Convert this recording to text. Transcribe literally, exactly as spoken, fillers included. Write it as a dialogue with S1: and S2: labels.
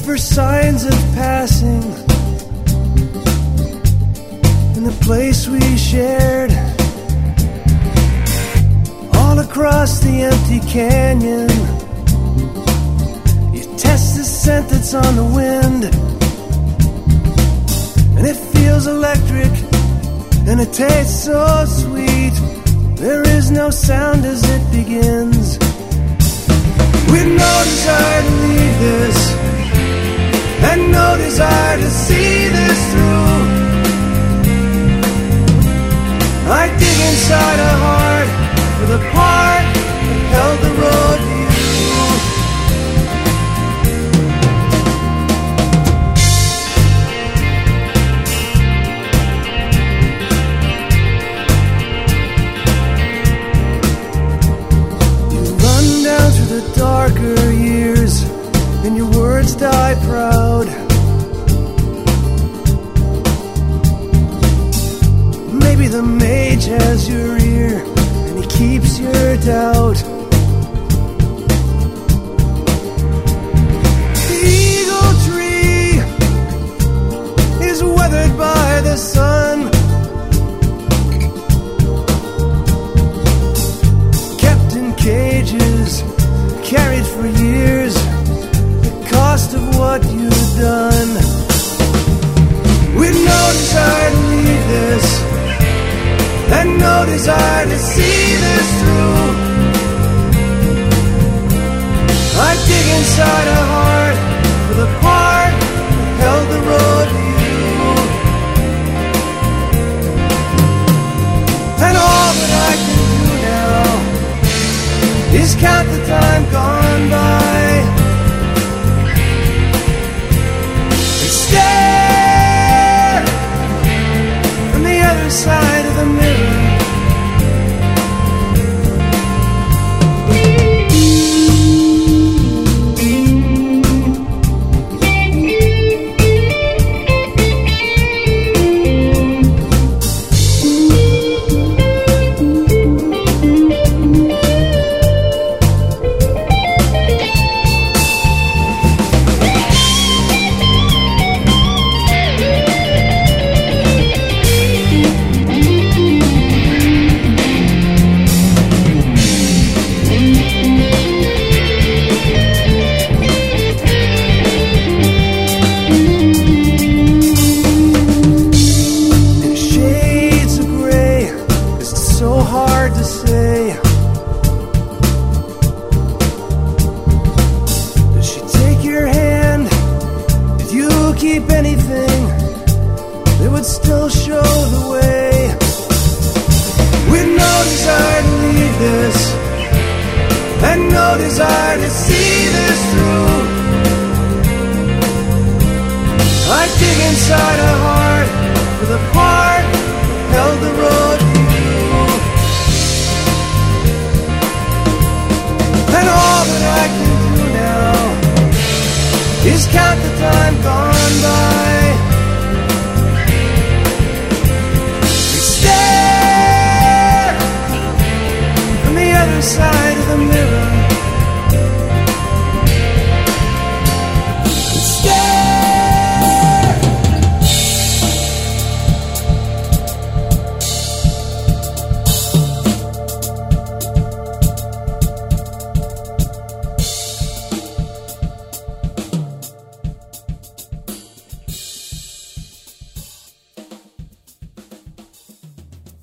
S1: for signs of passing in the place we shared. All across the empty canyon, you test the scent that's on the wind, and it feels electric and it tastes so sweet. There is no sound as it begins. With no desire to leave this, and no desire to see this through, I dig inside a heart for the part that held the road to the darker years, and your words die proud. Maybe the mage has your ear, and he keeps your doubt. The eagle tree is weathered by the sun, kept in cages, carried for years the cost of what you've done. With no desire to leave this, and no desire to see this through, I dig inside a heart for the part that held the road to you. And all that I can do now is count the time gone by and stare from the other side of the mirror. Keep anything that would still show the way. With no desire to leave this, and no desire to see this through, I dig inside a heart for the part that held the road to you. And all that I can do now is count the time